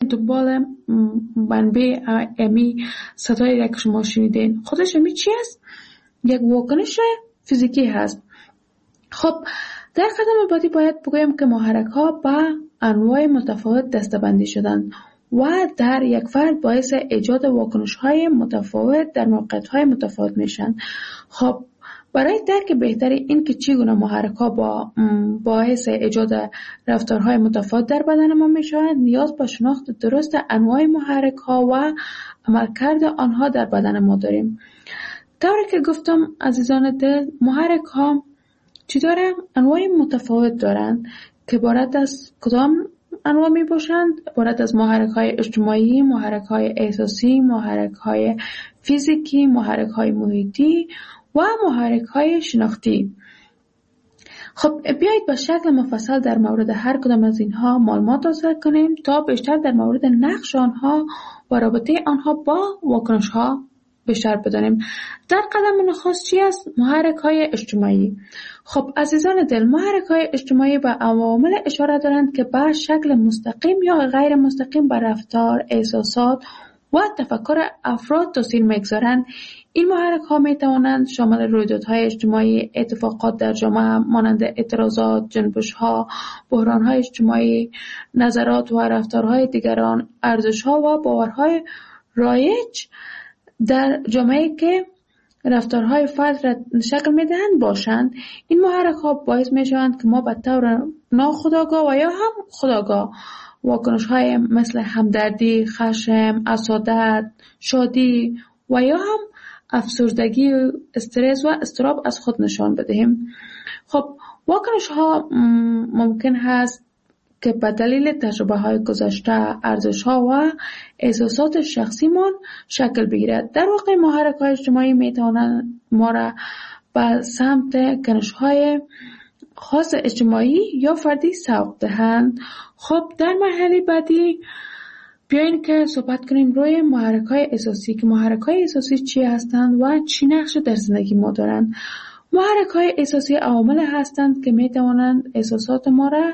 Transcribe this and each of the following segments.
دنبال منبع امی صدایی را که شما شنیدین، خودش امی چی است؟ یک واکنش فیزیکی هست. خب در قدم بعدی باید بگویم که محرک ها به انواع متفاوت دسته‌بندی شدند و در یک فرد باعث ایجاد واکنش های متفاوت در موقعیت های متفاوت میشن. خب برای درک بهتری این که چگونه محرک ها باعث ایجاد رفتارهای متفاوت در بدن ما میشوند، نیاز به شناخت درست انواع محرک ها و عملکرد آنها در بدن ما داریم. طوری که گفتم عزیزان دل، محرک ها چی داره؟ انواع متفاوت دارند که عبارت از کدام انواع می باشند؟ عبارت از محرک های اجتماعی، محرک های احساسی، محرک های فیزیکی، محرک های محیطی و محرک های شناختی. خب بیایید به شکل مفصل در مورد هر کدام از اینها معلومات حاصل کنیم تا بیشتر در مورد نقش آنها و رابطه آنها با واکنش ها بیشتر بدانیم. در قدم نخست چی است؟ محرک های اجتماعی. خب عزیزان دل، محرک های اجتماعی به عوامل اشاره دارند که به شکل مستقیم یا غیر مستقیم بر رفتار، احساسات و تفکر افراد تاثیر میگذارند. این محرک ها می توانند شامل رویدادهای اجتماعی، اتفاقات در جامعه مانند اعتراضات، جنبش ها، بحران های اجتماعی، نظرات و رفتارهای دیگران، ارزش ها و باورهای رایج در جامعه که رفتارهای فرد را شکل میدهند باشند. این محرک ها باعث میشوند که ما به طور ناخودآگاه و یا هم خودآگاه واکنش های مثل همدردی، خشم، حسادت، شادی و یا هم افسردگی، استرس و اضطراب از خود نشان بدهیم. خب واکنش ها ممکن هست که به دلیل تجربه های گذشته، ارزش ها و احساسات شخصیمان شکل بگیرد. در واقع محرک های اجتماعی می توانند ما را به سمت کنش های خاص اجتماعی یا فردی سوق دهند. خب در مرحله بعدی بیاین که صحبت کنیم روی محرک های احساسی، که محرک های احساسی چی هستند و چی نقش در زندگی ما دارند. محرک های احساسی عوامل هستند که می توانند احساسات ما را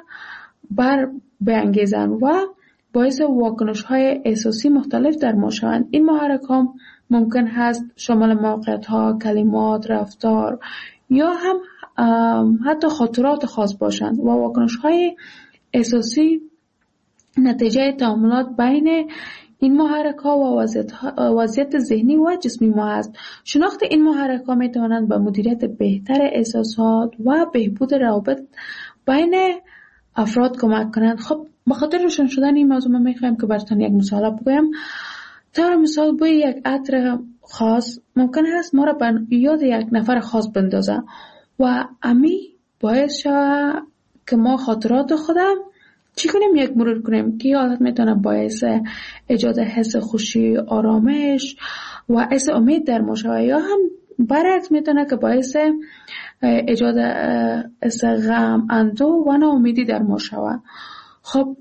برانگیزند و باعث واکنش های احساسی مختلف در ما شوند. این محرک ها ممکن هست شامل موقعیت ها، کلمات، رفتار یا هم حتی خاطرات خاص باشند و واکنش های احساسی نتیجه تعاملات بین این محرک ها و وضعیت ذهنی و جسمی ما است. شناخت این محرک ها می توانند به مدیریت بهتر احساسات و بهبود روابط بین افراد کمک کنند. خب بخاطر روشن شدن این موضوع من میخوایم که براتون یک مثال بگویم. طور مثال بوی یک عطر خاص ممکن است ما را به یاد یک نفر خاص بندازه و امی باعث شود که ما خاطرات خودم چی کنیم؟ یک مرور کنیم که حالت میتونه باعث ایجاد حس خوشی، آرامش و حس امید در ما شود، یا هم برعکس میتونه که باعث ایجاد حس غم، اندوه و ناامیدی در ما شود. خب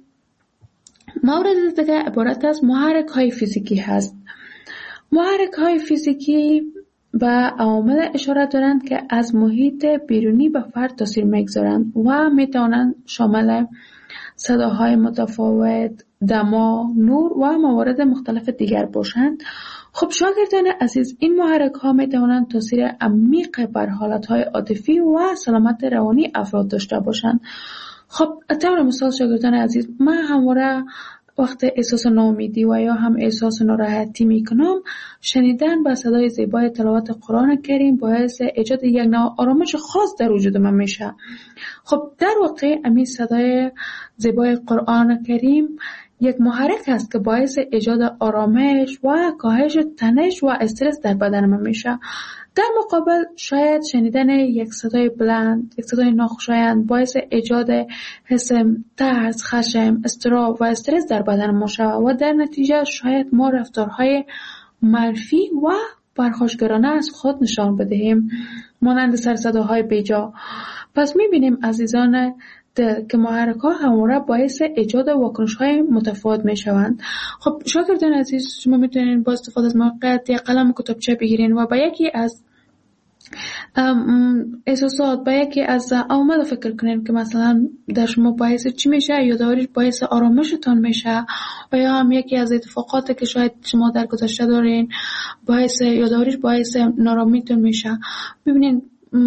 مورد دیگه عبارت از محرک های فیزیکی هست. محرک های فیزیکی به عوامل اشاره دارند که از محیط بیرونی به فرد تاثیر میگذارند و میتوانند شامل صداهای متفاوت، دما، نور و موارد مختلف دیگر باشند. خب شاگردان عزیز، این محرک ها می توانند تاثیر عمیق بر حالت های عاطفی و سلامت روانی افراد داشته باشند. خب طور مثال شاگردان عزیز، من همواره وقت احساس ناامیدی و یا هم احساس ناراحتی می کنم، شنیدن با صدای زیبای تلاوت قرآن کریم باعث ایجاد یک نوع آرامش خاص در وجود من میشه. خب در واقع همین صدای زیبای قرآن کریم یک محرک است که باعث ایجاد آرامش و کاهش تنش و استرس در بدن من میشه. در مقابل شاید شنیدن یک صدای بلند، یک صدای ناخوشایند باعث ایجاد حس ترس، خشم، اضطراب و استرس در بدن ما شود و در نتیجه شاید ما رفتارهای منفی و پرخاشگرانه از خود نشان بدهیم، مانند سرصداهای بیجا. پس میبینیم عزیزان که محرک‌ها همواره باعث ایجاد واکنش‌های متفاوت می‌شوند. خب شاگردان عزیز، شما میتونین با استفاده از موقعیت یک قلم و کتابچه بگیرین و با یکی از احساسات با یکی از عوامل فکر کنین که مثلا در شما باعث چی میشه، یادآوری باعث آرامشتان میشه، و یا هم یکی از اتفاقاتی که شاید شما در گذشته دارین یادآوری باعث نارامیتون میشه. ببینین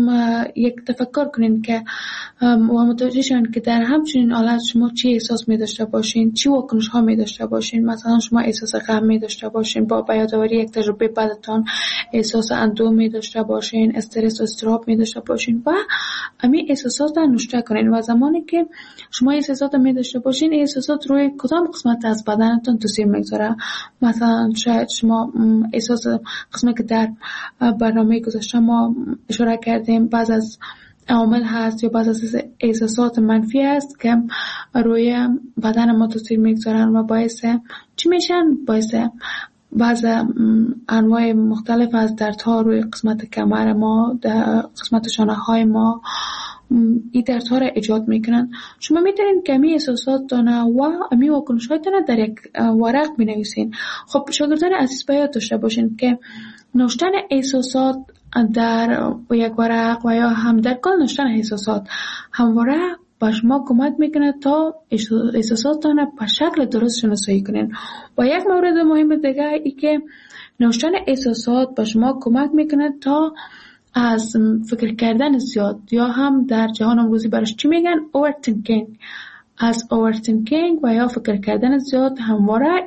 یک تفکر کنین که و متوجه شین که در همچنین حالت شما چی احساس می داشته باشین، چی واکنش ها می داشته باشین. مثلا شما احساس غم می داشته باشین، با یادآوری یک تجربه بدتان احساس اندوه می داشته باشین، استرس و اضطراب می داشته باشین و همین احساسات را نوشته کنین. و زمانی که شما احساسات می داشته باشین، احساسات روی کدام قسمت از بدنتون تاثیر میگذاره. مثلا شاید شما احساس قسمتی که در برنامه گذشته ما اشاره کردیم بعض از عوامل هست یا بعض از احساسات منفی هست که روی بدن ما تاثیر میگذارن و باعث چی میشن؟ باعث بعض انواع مختلف از دردها روی قسمت کمر ما، در قسمت شانه های ما این دردها را ایجاد میکنن. شما میتونین که امی احساسات دانه و امی واکنش های دانه در یک ورق بنویسین. خب شاگردان عزیز باید داشته باشین که نوشتن احساسات در یک ورق و یا هم در کل نوشتن احساسات همواره با شما کمک میکنه تا احساساتتان به شکل درست شناسایی کنین. و یک مورد مهم دیگه ای که نوشتن احساسات با شما کمک میکنه تا از فکر کردن زیاد یا هم در جهان امروزی برش چی میگن overthinking، از overthinking و یا فکر کردن زیاد همواره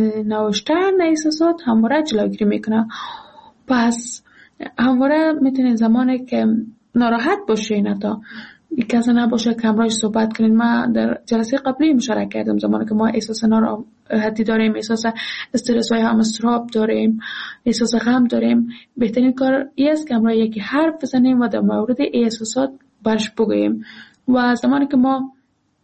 نوشتن احساسات همواره جلوگیری میکنه. پس همواره میتونین زمانی که ناراحت باشین تا یک کسی نباشه که همراهش صحبت کنین. ما در جلسه قبلی مشارکت کردم زمانی که ما احساس ناراحتی داریم، احساس استرس و هم اضطراب داریم، احساس غم داریم، بهترین کار این است که همراه یکی حرف بزنیم و در مورد احساسات برش بگوییم. و زمانی که ما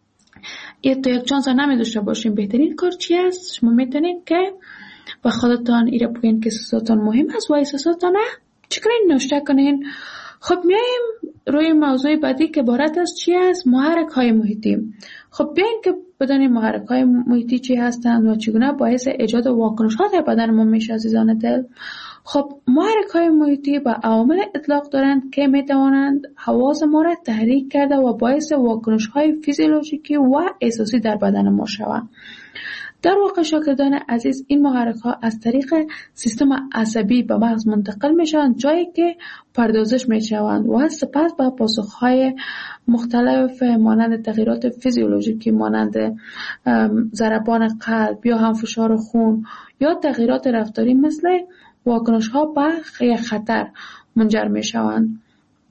یک چانس نمی داشته باشیم، بهترین کار چی است؟ شما میتونین که با خودتان ایره بگین که احساساتان مهم است و احساساتان چکنین نوشته کنین. خب میایم روی موضوع بعدی که عبارت از چی است؟ محرک های محیطی. خب بیاین که بدانیم محرک های محیطی چی هستند و چگونه باعث ایجاد واکنش ها در بدن ما میشه عزیزان دل. خب محرک های محیطی با عوامل اطلاق دارند که میتوانند حواس ما را تحریک کرده و باعث واکنش های فیزیولوژیکی و احساسی در بدن ما شوند. در واقع شاگردان عزیز این محرک ها از طریق سیستم عصبی به مغز منتقل میشوند، جایی که پردازش میشوند و سپس به پاسخ های مختلف مانند تغییرات فیزیولوژیکی مانند ضربان قلب یا هم فشار خون یا تغییرات رفتاری مثل واکنش ها به خطر منجر میشوند.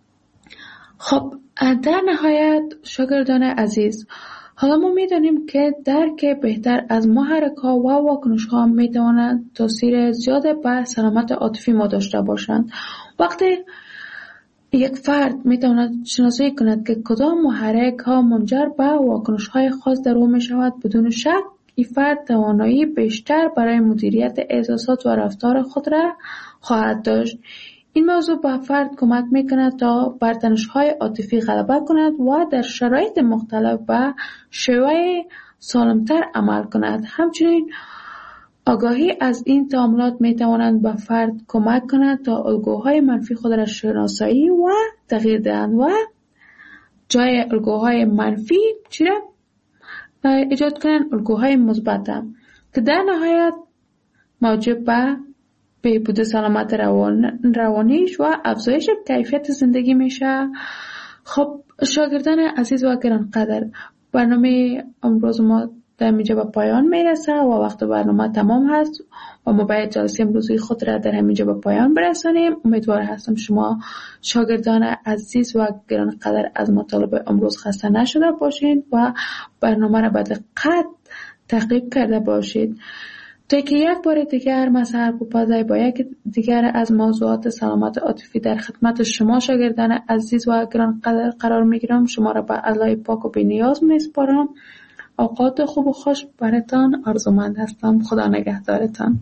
خب در نهایت شاگردان عزیز، حالا ما میدانیم که درک بهتر از محرک ها و واکنش ها میتواند تاثیر زیاد بر سلامت عاطفی ما داشته باشند. وقتی یک فرد میتواند شناسایی کند که کدام محرک ها منجر به واکنش های خاص در او میشود، بدون شک این فرد توانایی بیشتر برای مدیریت احساسات و رفتار خود را خواهد داشت. این موضوع به فرد کمک میکند تا بر تنش‌های عاطفی غلبه کند و در شرایط مختلف به شیوه سالمتر عمل کند. همچنین آگاهی از این تعاملات میتواند به فرد کمک کند تا الگوهای منفی خود را شناسایی و تغییر دهند و جای الگوهای منفی چی را ایجاد کنند؟ الگوهای مثبت که در نهایت موجب به بهبود سلامت روانیش و افزایش کیفیت زندگی میشه. خب شاگردان عزیز و گرانقدر، برنامه امروز ما در اینجا به پایان میرسه و وقت برنامه تمام هست و ما باید جلسه امروزی خود را در همینجا به پایان برسانیم. امیدوار هستم شما شاگردان عزیز و گرانقدر از مطالب امروز خسته نشده باشید و برنامه را به دقت تعقیب کرده باشید تا که یک بار دیگر من سرپوپازی با یک دیگر از موضوعات سلامت عاطفی در خدمت شما شاگردان عزیز و گرانقدر قرار میگیرم. شما را به الله پاک و بی‌نیاز میسپارم. اوقات خوب و خوش براتان آرزومند هستم. خدا نگهدارتان.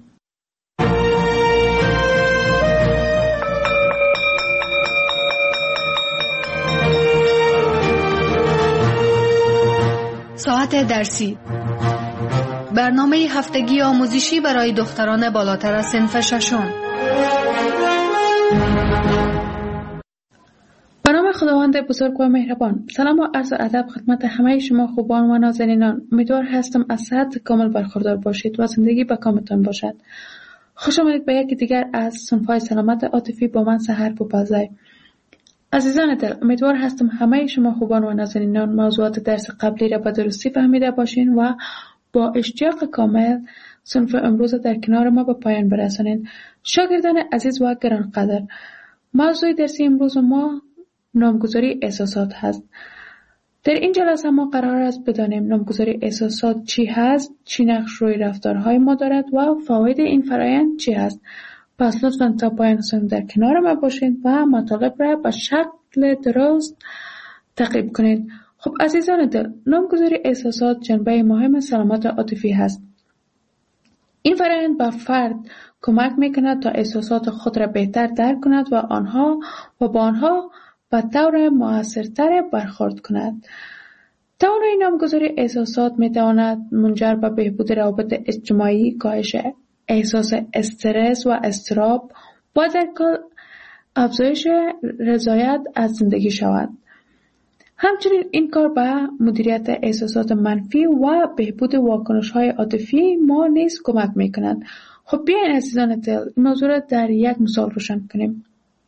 ساعت درسی، برنامه هفتگی آموزشی برای دختران بالاتر از صنف ششم. خداوند بزرگ و مهربان، سلام و عرض ادب خدمت همه شما خوبان و نازنینان. امیدوار هستم از صحت کامل برخوردار باشید و زندگی به کامتان باشد. خوش آمدید به یکی دیگر از صنف‌های سلامت عاطفی با من سحر بوپزای. عزیزان دل، امیدوار هستم همه شما خوبان و نازنینان موضوعات درس قبلی را به درستی فهمیده باشین و با اشتیاق کامل صنف امروز در کنار ما به پایان برسانید. شاگردان عزیز و گرانقدر، موضوع درسی امروز ما نامگذاری احساسات هست. در این جلسه ما قرار است بدانیم نامگذاری احساسات چی هست، چی نقش روی رفتارهای ما دارد و فواید این فرآیند چی هست. پس لطفاً تا پایان صنف در کنار ما باشید و مطالب را به شکل درست تعقیب کنید. خب عزیزان دل، نامگذاری احساسات جنبه مهم سلامت عاطفی هست. این فرآیند به فرد کمک میکند تا احساسات خود را بهتر درک کند و با آنها به طور مؤثرتر برخورد کند. توانایی نامگذاری احساسات میتواند منجر به بهبود روابط اجتماعی، کاهش احساس استرس و اضطراب و در کل افزایش رضایت از زندگی شود. همچنین این کار به مدیریت احساسات منفی و بهبود واکنش‌های عاطفی ما نیز کمک می‌کند. خب بیاین عزیزان دل این موضوع را در یک مثال روشن کنیم.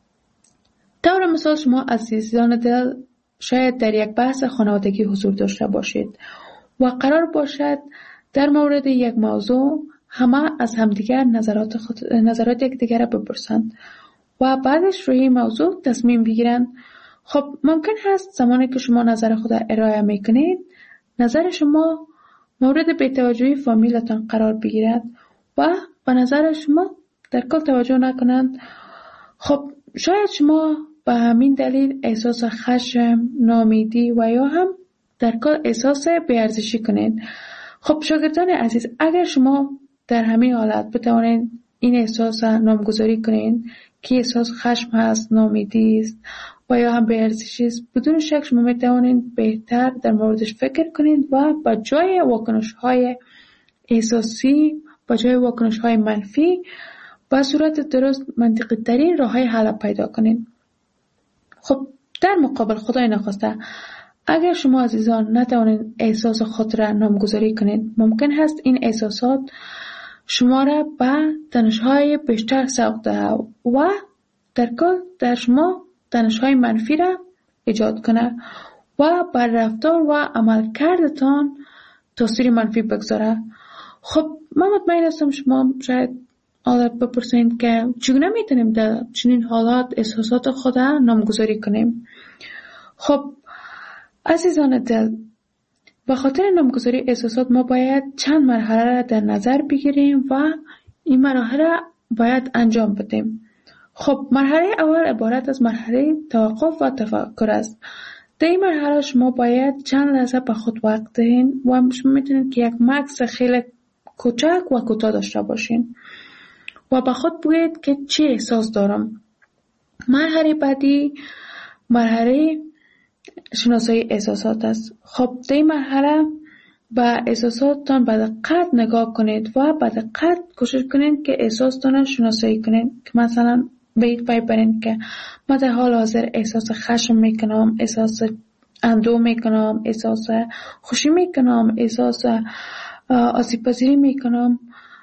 طور مثال شما عزیزان دل شاید در یک بحث خانوادگی حضور داشته باشید و قرار باشد در مورد یک موضوع همه از همدیگر نظرات یکدیگر را بپرسند و بعدش روی این موضوع تصمیم بگیرند. خب ممکن هست زمانی که شما نظر خود ارائه میکنید نظر شما مورد بی‌توجهی فامیلتان قرار بگیرد و به نظر شما در کل توجه نکنند. خب شاید شما به همین دلیل احساس خشم، ناامیدی و یا هم در کل احساس بی‌ارزشی کنید. خب شاگردان عزیز، اگر شما در همین حالت بتوانید این احساس نامگذاری کنید که احساس خشم هست، ناامیدی است و یا هم بی‌ارزشی است، بدون شک شما میتوانید بهتر در موردش فکر کنید و با جای واکنش‌های احساسی، با جای واکنش‌های منفی با صورت درست منطقی ترین راه‌های حل پیدا کنید. خب در مقابل خدای نخواسته اگر شما عزیزان نتوانید احساس خود را نامگذاری کنید، ممکن هست این احساسات شما را به تنش‌های بیشتر سوق دهد و در کل در شما تنش‌های منفی را ایجاد کنه و بر رفتار و عملکردتان تاثیر منفی بگذاره. خب من مطمئن هستم شما شاید حالت بپرسید که چگونه میتونیم در چنین حالات احساسات خود را نامگذاری کنیم. خب عزیزان دل، به خاطر نامگذاری احساسات ما باید چند مرحله را در نظر بگیریم و این مرحله را باید انجام بدیم. خب مرحله اول عبارت از مرحله توقف و تفکر است. در این مرحله شما باید چند لحظه به خود وقت دهید و شما میتونید که یک مکث خیلی کوچک و کوتاه داشته باشین و به خود بگویید که چه احساس دارم. مرحله بعدی مرحله شناسایی احساسات است. خب در این مرحله به احساساتتان به دقت نگاه کنید و به دقت کوشش کنید که احساساتتان شناسایی کنید که مثلا بهید ببرید که من در حال حاضر احساس خشم میکنم، احساس اندوه میکنم، احساس خوشی میکنم، احساس آسیب پذیری میکنم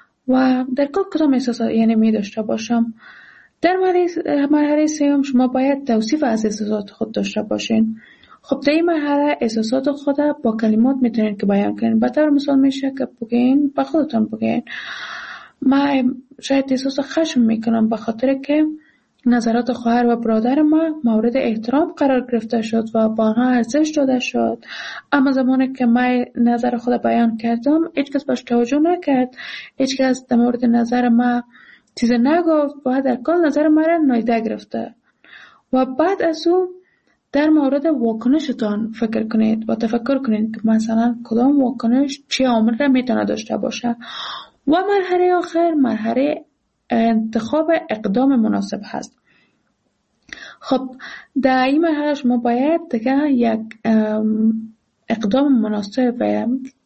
و در کدام احساسات یعنی می داشته باشم. در مرحله سوم شما باید توصیف از احساسات خود داشته باشین. خب در این مرحله احساسات خود با کلمات میتونید که بیان کنید. به طور مثال میشه که بگین به خودتان بگین من شاید احساس خشم میکنم به خاطر که نظرات خواهر و برادر ما مورد احترام قرار گرفته شد و با آنها ارزش داده شد، اما زمانی که من نظر خود بیان کردم هیچ کس باش توجه نکرد، هیچ کس در مورد نظر ما چیز نگفت و در کل نظر ما را نادیده گرفته. و بعد از اون در مورد واکنشتان فکر کنید و تفکر کنید که مثلا کدام واکنش چه عامل را میتونه داشته باشه. و مرحله آخر مرحله انتخاب اقدام مناسب هست. خب در این مرحله شما باید دیگه یک اقدام مناسب و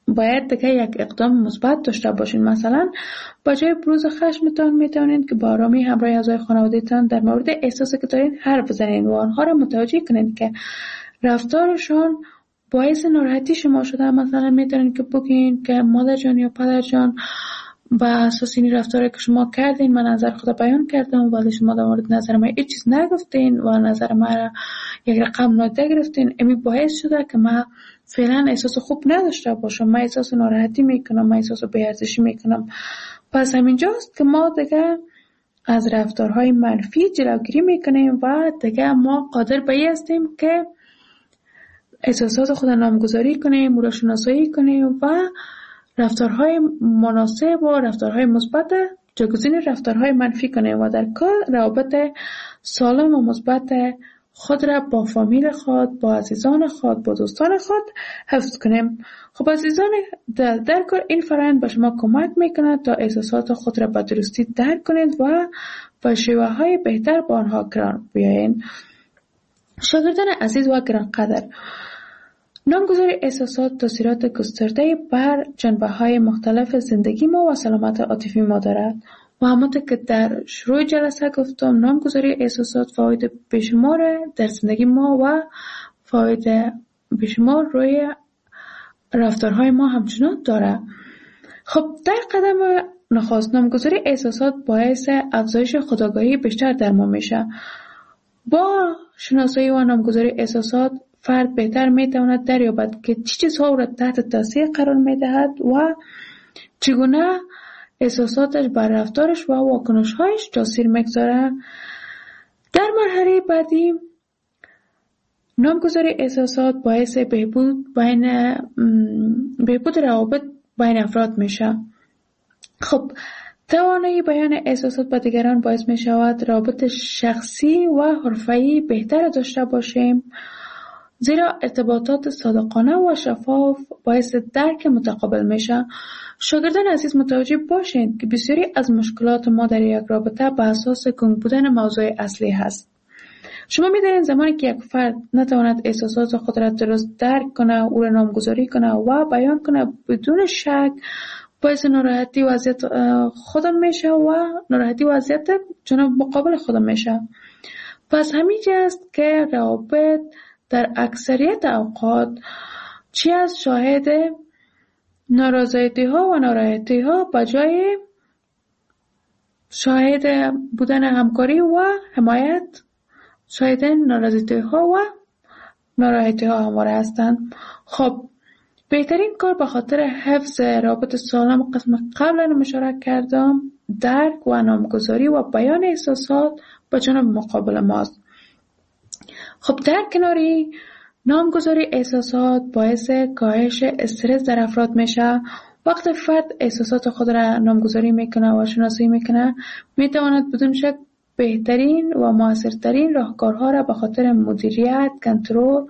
باید دیگه یک اقدام مثبت داشته باشین. مثلا با جای بروز خشمتان میتونید که با آرامی همراه اعضای خانواده‌تان در مورد احساسی که دارین حرف بزنین و آنها را متوجه کنید که رفتارشان باعث ناراحتی شما شده. مثلا میتونید که بگین که مادر جان یا پدر جان، با اساس این رفتاری که شما کردین من نظر خود بیان کردم ولی شما در مورد نظر من هیچ چیز نگفتین و نظر من را یک رقم نادیده گرفتین. امی باعث شده که من فعلا احساس خوب نداشته باشم، من احساس ناراحتی میکنم، من احساس بی‌ارزشی میکنم. پس همینجاست که ما دیگه از رفتارهای منفی جلوگیری میکنیم و دیگه ما قادر به این هستیم که احساسات خود نامگذاری کنیم، او را شناسایی کنیم و رفتارهای مناسب و رفتارهای مثبت جایگزین رفتارهای منفی کنیم و در کل روابط سالم و مثبت خود را با فامیل خود، با عزیزان خود، با دوستان خود حفظ کنیم. خب عزیزان، در کل این فرآیند به شما کمک میکنه تا احساسات خود را به درستی درک کنید و با شیوه های بهتر با آنها کنار بیایید. شاگردان عزیز و گرانقدر، نامگذاری احساسات تاثیرات گسترده بر جنبه‌های مختلف زندگی ما و سلامت عاطفی ما دارد و همانطور که در شروع جلسه گفتم نامگذاری احساسات فواید بیشمار در زندگی ما و فواید بیشمار روی رفتارهای ما همچنان دارد. خب در قدم نخست نامگذاری احساسات باعث افزایش خودآگاهی بیشتر در ما میشه. با شناسایی و نامگذاری احساسات فرد بهتر میتواند دریابد که چه چیزها را تحت تاثیر قرار میدهد و چگونه احساساتش بر رفتارش و واکنش‌هایش تاثیر میگذارد. در مرحله بعدی نامگذاری احساسات باعث بهبود روابط بین افراد میشه. خب توانایی بیان احساسات به دیگران باعث می شود روابط شخصی و حرفه‌ای بهتر داشته باشیم، زیرا ارتباطات صادقانه و شفاف باعث درک متقابل میشه. شاگردان عزیز متوجه باشید که بسیاری از مشکلات ما در یک رابطه به اساس گنگ بودن موضوع اصلی هست. شما می‌دانید زمانی که یک فرد نتواند احساسات خود را درست درک کنه، او را نامگذاری کنه و بیان کنه، بدون شک باعث ناراحتی وضعیت خودم میشه و ناراحتی وضعیت جناب مقابل خودم میشه. پس همینجاست که روابط در اکثریت اوقات چی از شاهد نارضایتی ها و ناراحتی ها به جای شاهد بودن همکاری و حمایت شاهد نارضایتی ها و ناراحتی ها همواره هستند. خب بهترین کار به خاطر حفظ رابط سالم قسم قبلا اشاره کردم درک و نامگذاری و بیان احساسات با جانب مقابل ماست. خب در کناری نامگذاری احساسات باعث کاهش استرس در افراد میشه. وقتی فرد احساسات خود را نامگذاری میکنه و شناسایی میکنه میتواند بدون شک بهترین و موثرترین راهکارها را به خاطر مدیریت، کنترل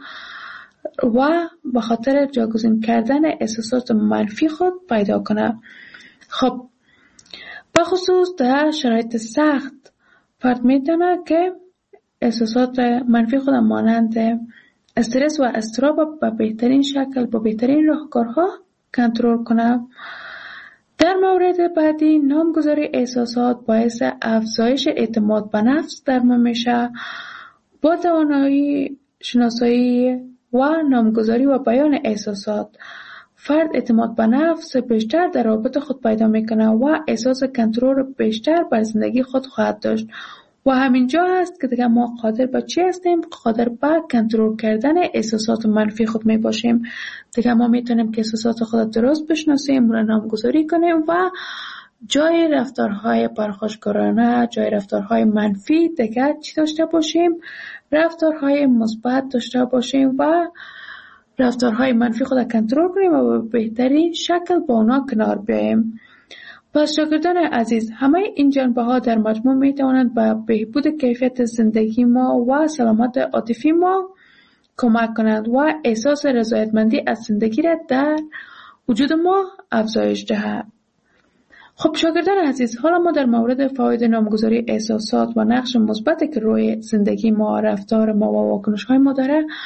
و به خاطر جایگزین کردن احساسات منفی خود پیدا کنه. خب به خصوص در شرایط سخت فرد میتونه که احساسات منفی خود مانند استرس و اضطراب به بهترین شکل با بهترین راهکارها کنترل کنه. در مورد بعدی نامگذاری احساسات باعث افزایش اعتماد به نفس در ما میشه. با توانایی شناسایی و نامگذاری و بیان احساسات فرد اعتماد به نفس بیشتر در رابطه خود پیدا میکنه و احساس کنترل بیشتر بر زندگی خود خواهد داشت و همینجا هست که دیگه ما قادر به چی هستیم؟ قادر به کنترل کردن احساسات منفی خود می باشیم. دیگه ما میتونیم که احساسات خود درست بشناسیم، را نامگذاری کنیم و جای رفتارهای پرخاشگرانه، جای رفتارهای منفی دیگه چی داشته باشیم؟ رفتارهای مثبت داشته باشیم و رفتارهای منفی خود کنترل کنیم و به بهترین شکل با اونا کنار بیاییم. پس شاگردان عزیز، همه این جنبه ها در مجموع می توانند به بهبود کیفیت زندگی ما و سلامت عاطفی ما کمک کنند و احساس رضایتمندی از زندگی را در وجود ما افزایش دهد. خب شاگردان عزیز، حالا ما در مورد فواید نامگذاری احساسات و نقش مثبتی که روی زندگی ما، رفتار ما و واکنش های ما داره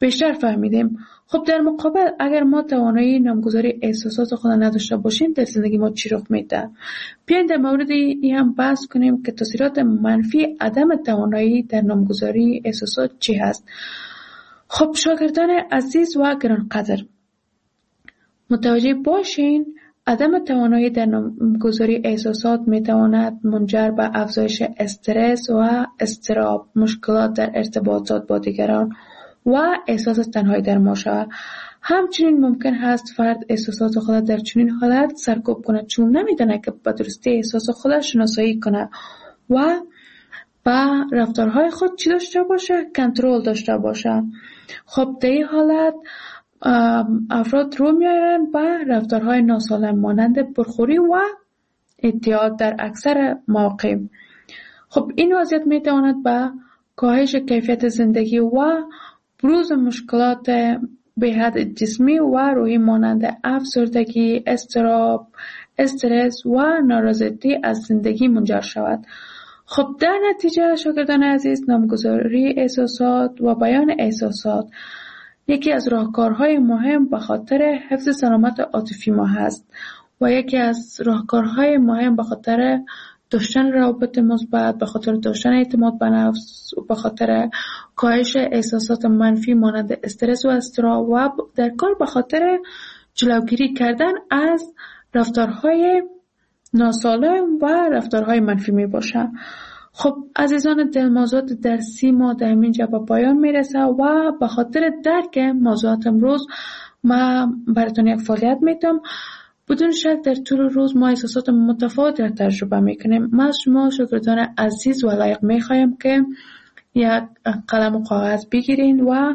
بیشتر فهمیدیم. خب در مقابل اگر ما توانایی نامگذاری احساسات خود نداشته باشیم در زندگی ما چی رخ میده؟ بیاین در مورد این هم بحث کنیم که تاثیرات منفی عدم توانایی در نامگذاری احساسات چی هست. خب شاگردان عزیز و گرانقدر، متوجه باشین عدم توانایی در نامگذاری احساسات میتواند منجر به افزایش استرس و اضطراب، مشکلات در ارتباطات با دیگران و احساس تنهایی در ما شود. همچنین ممکن هست فرد احساسات خود در چنین حالت سرکوب کند چون نمیدونه که به درستی احساس خود شناسایی کنه و با رفتارهای خود چی داشته باشه؟ کنترل داشته باشه. خب در این حالت افراد رو میارن به رفتارهای ناسالم مانند پرخوری و اعتیاد در اکثر مواقع. خب این وضعیت میتواند به کاهش کیفیت زندگی و بروز مشکلات به حد جسمی و روحی مانند افسردگی، اضطراب، استرس و نارضایتی از زندگی منجر شود. خب در نتیجه شاگردان عزیز، نامگذاری احساسات و بیان احساسات یکی از راهکارهای مهم به خاطر حفظ سلامت عاطفی ما هست و یکی از راهکارهای مهم به خاطر داشتن روابط مثبت، به خاطر داشتن اعتماد به نفس، به خاطر کاهش احساسات منفی مانند استرس و اضطراب و در کل به خاطر جلوگیری کردن از رفتارهای ناسالم و رفتارهای منفی می باشه. خب عزیزان دل، موضوعات درسی ما در اینجا به پایان میرسه و به خاطر درک موضوعات امروز ما براتون یک فعالیت میتونم. بدون شک در طول روز ما احساسات متفاوت را تجربه میکنیم. ما از شما شاگردان عزیز و لایق میخوایم که یک قلم و کاغذ بگیرین و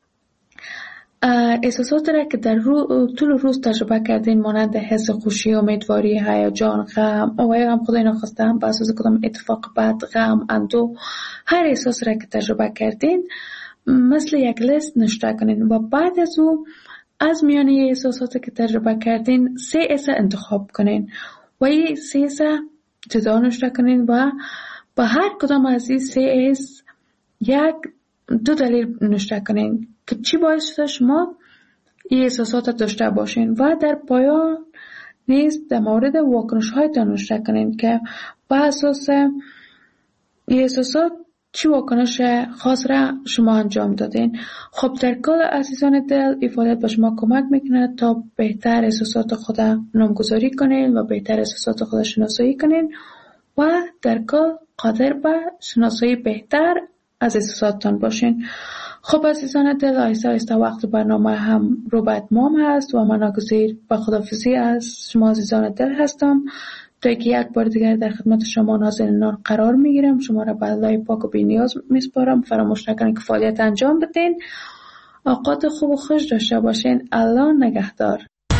احساسات را که در طول روز تجربه کردین مانند حس خوشی، امیدواری، هیجان، غم و یا هم خدای ناخواسته هم به اساس کدام اتفاق بد، غم، اندوه، هر احساس را که تجربه کردین مثل یک لیست نوشته کنین و بعد از او از میانه احساساتی که تجربه کردین 3 حس انتخاب کنین و این 3 حس جدا نوشته کنین و با هر کدام از این 3 حس 2 دلیل نوشته کنین که چی باعث شده شما این احساسات داشته باشین و در پایان نیز در مورد واکنش هایتان نوشته کنین که با اساس این احساسات چی واکنش خاص را شما انجام دادین. خب در کل عزیزان دل، این فعالیت به شما کمک میکنه تا بهتر احساسات خود نامگذاری کنین و بهتر احساسات خود شناسایی کنین و در کل قادر به شناسایی بهتر از احساساتتان باشین. خب عزیزان دل، آهسته آهسته وقت برنامه هم رو به اتمام هست و من ناگزیر به خداحافظی از شما عزیزان دل هستم تا که یک بار دیگر در خدمت شما نازنینان قرار میگیرم. شما را به الله پاک و بی‌نیاز میسپارم. فراموش نکنید که فعالیت انجام بدین. اوقات خوب و خوش داشته باشین. الله نگهدار.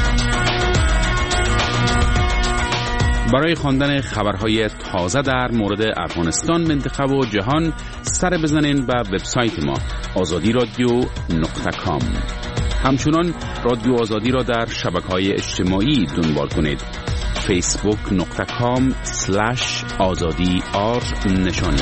برای خواندن خبرهای تازه در مورد افغانستان، منطقه و جهان سر بزنین به وبسایت ما azadi.radio.com. همچنان رادیو آزادی را در شبکه‌های اجتماعی دنبال کنید. facebook.com/azadi_r نشان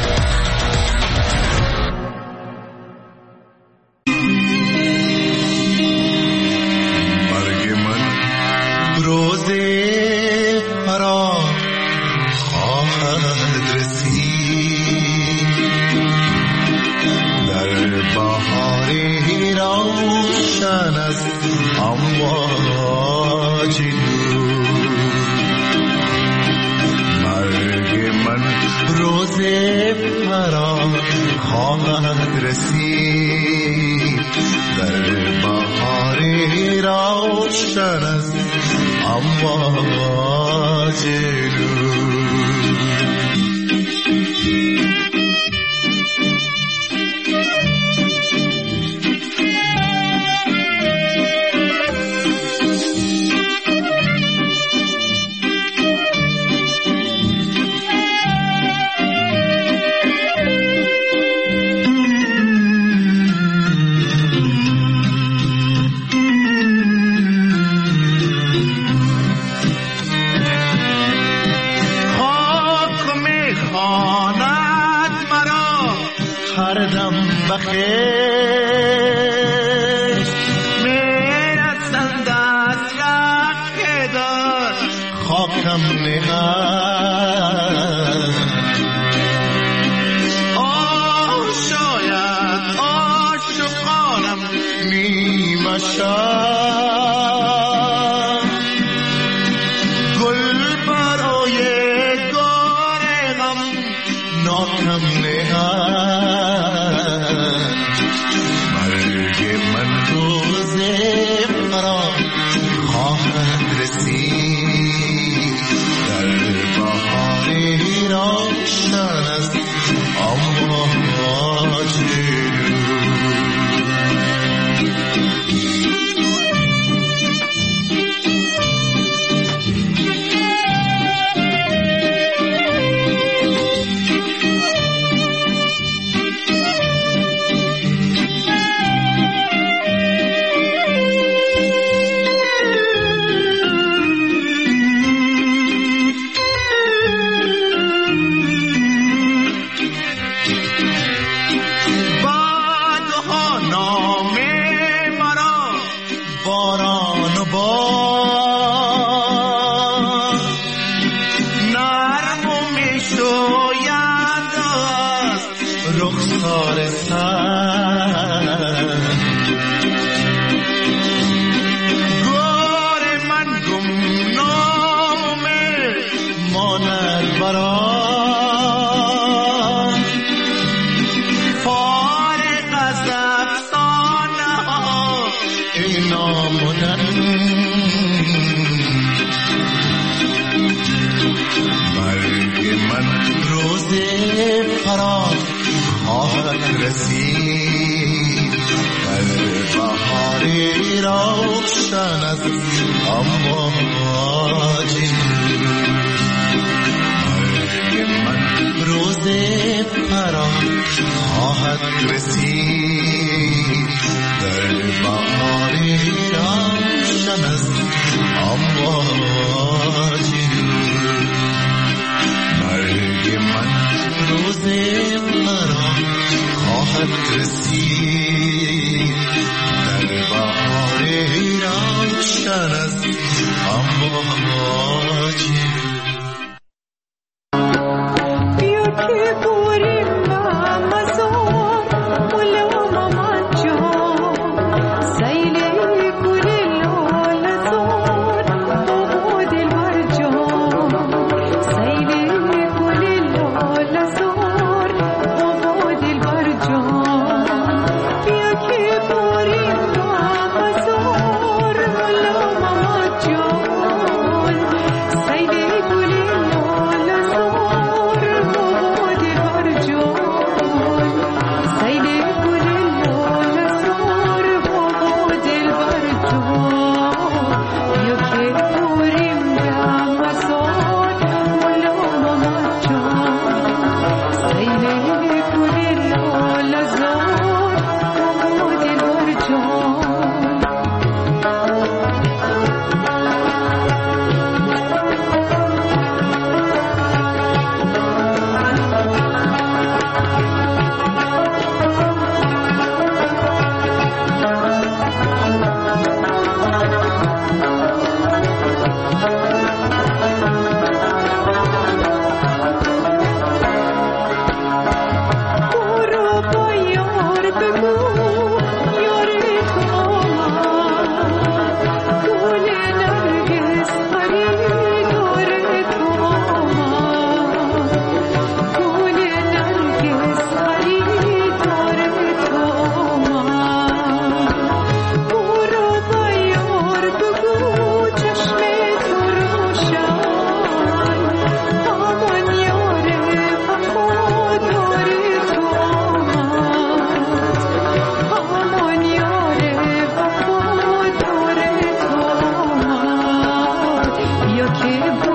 مرگ من روز فرار خواهد رسید، در بهاری روشن است امواج روز فرار خواهد رسید، در بهار روشن است امواج هر دم بخیر شاید عاشقانم میمشم گل برای گارم ناکم مرگ من روز قرار خواهد رسید در بهار روشن است اما que